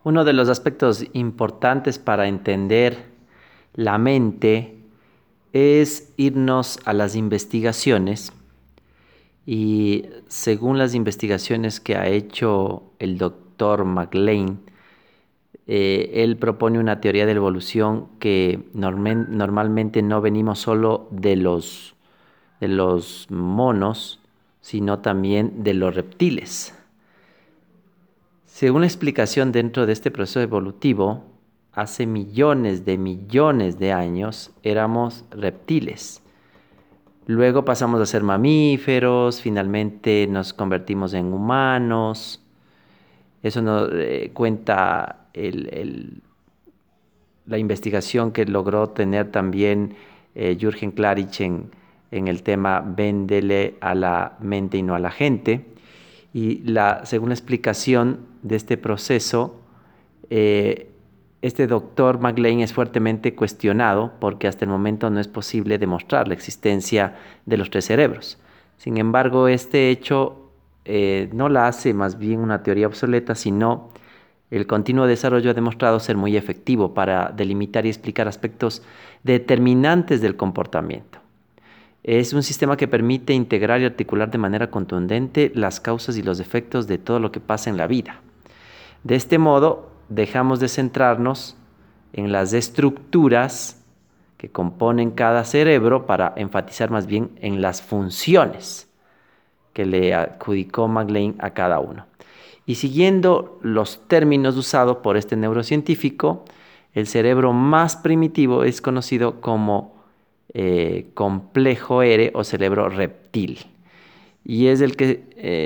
Uno de los aspectos importantes para entender la mente es irnos a las investigaciones y según las investigaciones que ha hecho el doctor MacLean, él propone una teoría de la evolución que normalmente no venimos solo de los monos, sino también de los reptiles. Según la explicación dentro de este proceso evolutivo, hace millones de años éramos reptiles. Luego pasamos a ser mamíferos, finalmente nos convertimos en humanos. Eso nos cuenta la investigación que logró tener también Jürgen Klarich en el tema Véndele a la mente y no a la gente. Y según la explicación de este proceso, eh, este doctor MacLean es fuertemente cuestionado porque hasta el momento no es posible demostrar la existencia de los tres cerebros. Sin embargo, este hecho no la hace más bien una teoría obsoleta, sino el continuo desarrollo ha demostrado ser muy efectivo para delimitar y explicar aspectos determinantes del comportamiento. Es un sistema que permite integrar y articular de manera contundente las causas y los efectos de todo lo que pasa en la vida. De este modo, dejamos de centrarnos en las estructuras que componen cada cerebro para enfatizar más bien en las funciones que le adjudicó MacLean a cada uno. Y siguiendo los términos usados por este neurocientífico, el cerebro más primitivo es conocido como complejo R o cerebro reptil. Y es el que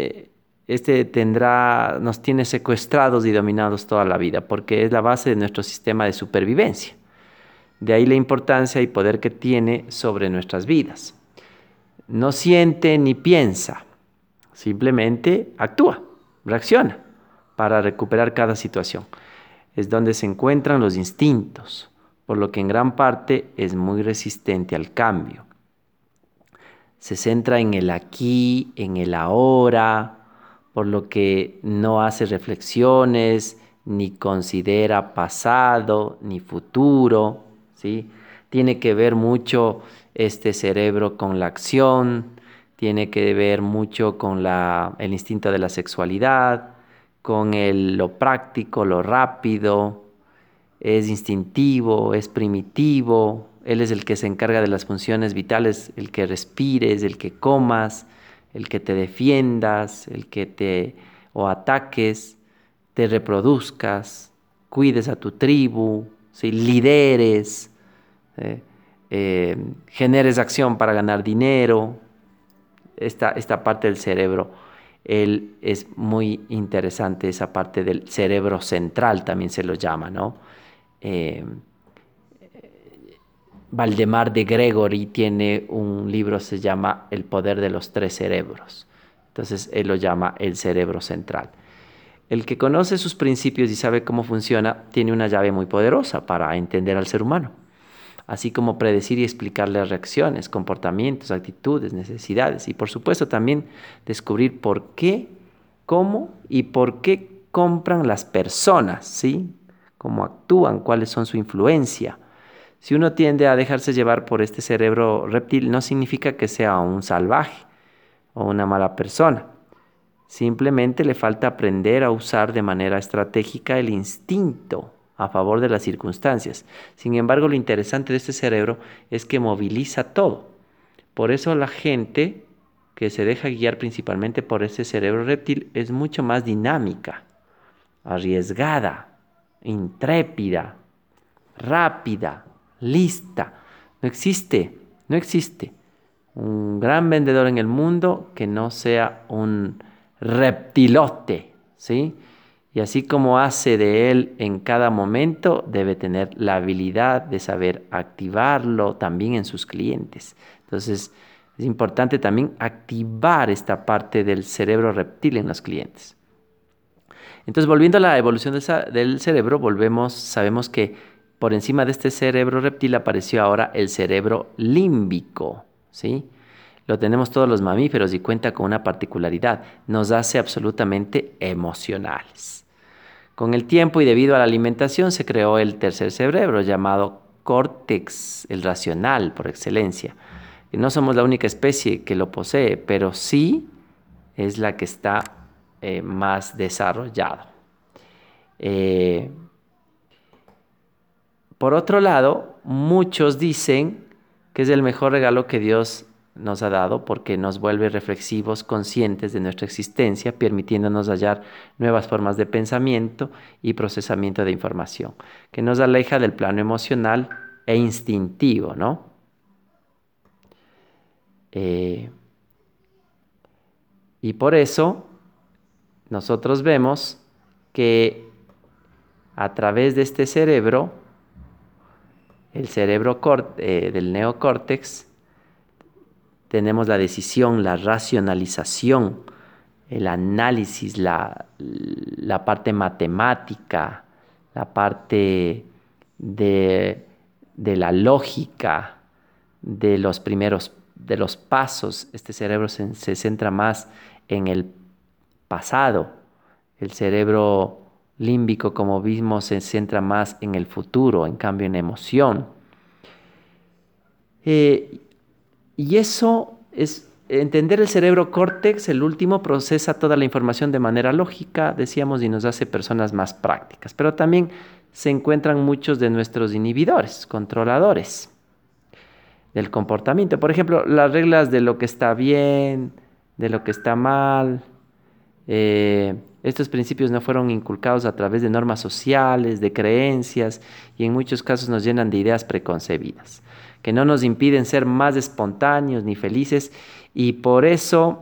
nos tiene secuestrados y dominados toda la vida, porque es la base de nuestro sistema de supervivencia. De ahí la importancia y poder que tiene sobre nuestras vidas. No siente ni piensa, simplemente actúa, reacciona para recuperar cada situación. Es donde se encuentran los instintos, por lo que en gran parte es muy resistente al cambio. Se centra en el aquí, en el ahora, por lo que no hace reflexiones, ni considera pasado, ni futuro, ¿sí? Tiene que ver mucho este cerebro con la acción, tiene que ver mucho con el instinto de la sexualidad, con lo práctico, lo rápido, es instintivo, es primitivo, él es el que se encarga de las funciones vitales, el que respires, el que comas, el que te defiendas, o ataques, te reproduzcas, cuides a tu tribu, ¿sí? Lideres, ¿eh? Generes acción para ganar dinero. Esta parte del cerebro, es muy interesante, esa parte del cerebro central también se lo llama, ¿no? Eh, Valdemar de Gregory tiene un libro, se llama El poder de los tres cerebros. Entonces él lo llama el cerebro central. El que conoce sus principios y sabe cómo funciona tiene una llave muy poderosa para entender al ser humano, así como predecir y explicar las reacciones, comportamientos, actitudes, necesidades y por supuesto también descubrir por qué, cómo y por qué compran las personas, ¿sí? Cómo actúan, cuáles son su influencia. Si uno tiende a dejarse llevar por este cerebro reptil, no significa que sea un salvaje o una mala persona. Simplemente le falta aprender a usar de manera estratégica el instinto a favor de las circunstancias. Sin embargo, lo interesante de este cerebro es que moviliza todo. Por eso la gente que se deja guiar principalmente por ese cerebro reptil es mucho más dinámica, arriesgada, intrépida, rápida, lista. No existe un gran vendedor en el mundo que no sea un reptilote, ¿sí? Y así como hace de él en cada momento, debe tener la habilidad de saber activarlo también en sus clientes. Entonces, es importante también activar esta parte del cerebro reptil en los clientes. Entonces, volviendo a la evolución del cerebro, sabemos que por encima de este cerebro reptil apareció ahora el cerebro límbico, ¿sí? Lo tenemos todos los mamíferos y cuenta con una particularidad, nos hace absolutamente emocionales. Con el tiempo y debido a la alimentación se creó el tercer cerebro llamado córtex, el racional por excelencia. Y no somos la única especie que lo posee, pero sí es la que está más desarrollado. Eh, por otro lado, muchos dicen que es el mejor regalo que Dios nos ha dado porque nos vuelve reflexivos, conscientes de nuestra existencia, permitiéndonos hallar nuevas formas de pensamiento y procesamiento de información, que nos aleja del plano emocional e instintivo, ¿no? Eh, y por eso nosotros vemos que a través de este cerebro, el cerebro del neocórtex, tenemos la decisión, la racionalización, el análisis, la parte matemática, la parte de la lógica, de los pasos. Este cerebro se centra más en el pasado. El cerebro límbico, como vimos, se centra más en el futuro, en cambio en emoción. Eh, y eso es entender el cerebro córtex, el último, procesa toda la información de manera lógica, decíamos, y nos hace personas más prácticas. Pero también se encuentran muchos de nuestros inhibidores, controladores del comportamiento. Por ejemplo, las reglas de lo que está bien, de lo que está mal. Estos principios no fueron inculcados a través de normas sociales, de creencias, y en muchos casos nos llenan de ideas preconcebidas, que no nos impiden ser más espontáneos ni felices, y por eso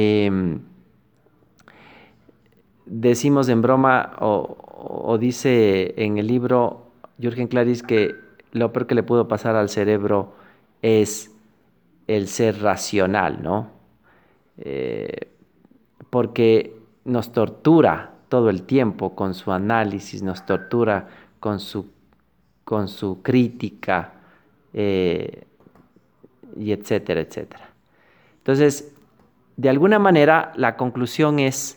decimos en broma, o dice en el libro Jürgen Klaris, que lo peor que le pudo pasar al cerebro es el ser racional, ¿no? Eh, Porque nos tortura todo el tiempo con su análisis, nos tortura con su crítica, eh, y etcétera, etcétera. Entonces, de alguna manera, la conclusión es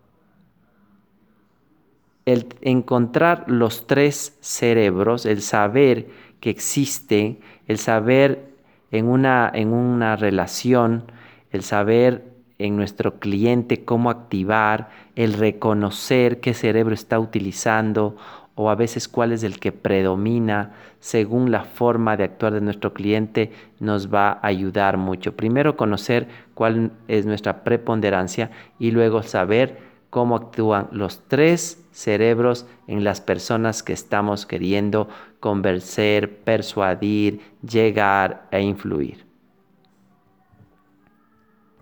el encontrar los tres cerebros, el saber que existen, el saber en una relación, el saber en nuestro cliente cómo activar, el reconocer qué cerebro está utilizando o a veces cuál es el que predomina según la forma de actuar de nuestro cliente nos va a ayudar mucho. Primero conocer cuál es nuestra preponderancia y luego saber cómo actúan los tres cerebros en las personas que estamos queriendo convencer, persuadir, llegar e influir.